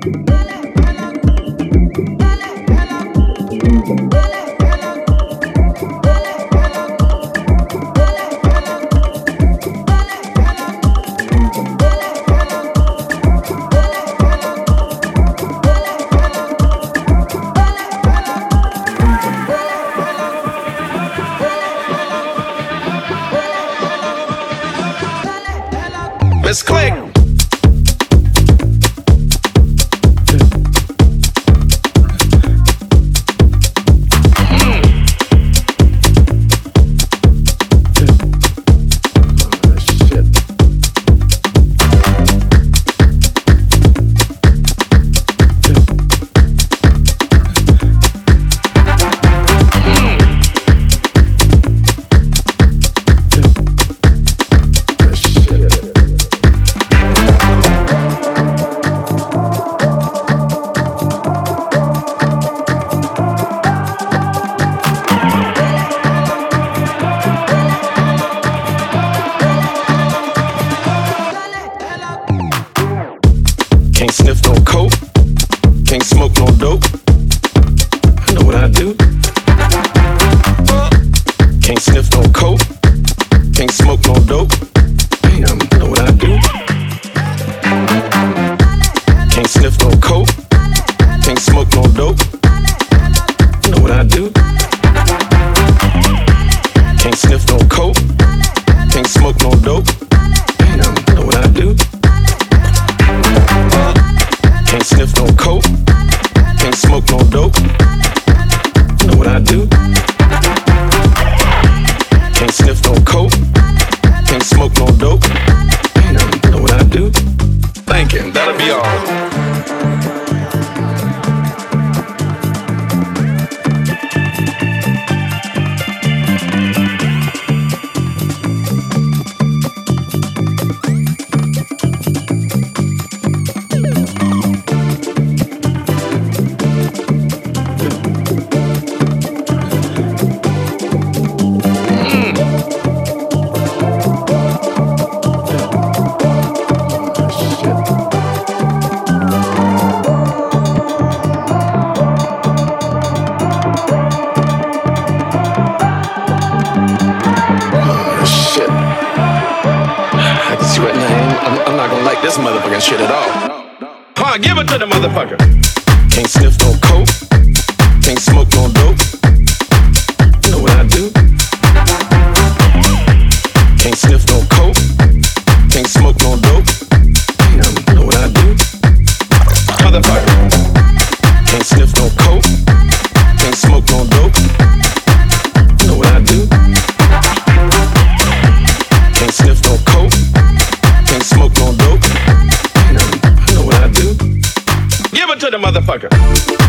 Let's click. Can't sniff no coke, can't smoke no dope. I know what I do. Can't sniff no coke, can't smoke no dope. Damn, I know what I do. Can't sniff no coke, can't smoke no dope. I know what I do. Can't sniff no coke, can't smoke no dope. Damn, I know what I do. Can't sniff no coke, can't smoke no dope. You know what I do? Can't sniff no coke, can't smoke no dope. You know what I do? Thinking that'll be all. I'm not gonna like this motherfucking shit at all. Give it to the motherfucker. Can't sniff no coke, can't smoke no dope. You know what I do? Can't sniff no coke, can't smoke no dope. You know what I do? Motherfucker. Can't sniff no coke, can't smoke no dope. You know what I do? Can't sniff no coke, can't smoke no dope. You know what I do? Give it to the motherfucker.